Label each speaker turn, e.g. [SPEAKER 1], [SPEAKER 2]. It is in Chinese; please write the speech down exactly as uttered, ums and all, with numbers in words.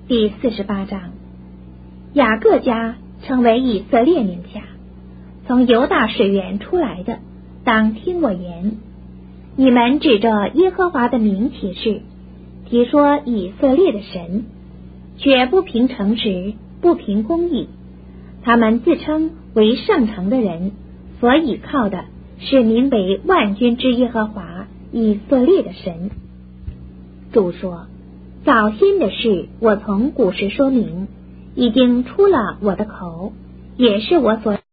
[SPEAKER 1] 第四十八章，雅各家成为以色列名下，从犹大水源出来的，当听我言。你们指着耶和华的名起誓，提说以色列的神，却不凭诚实，不凭公义。他们自称为上城的人，所倚靠的是名为万军之耶和华以色列的神。主说，早先的事我从古时说明，已经出了我的口，也是我所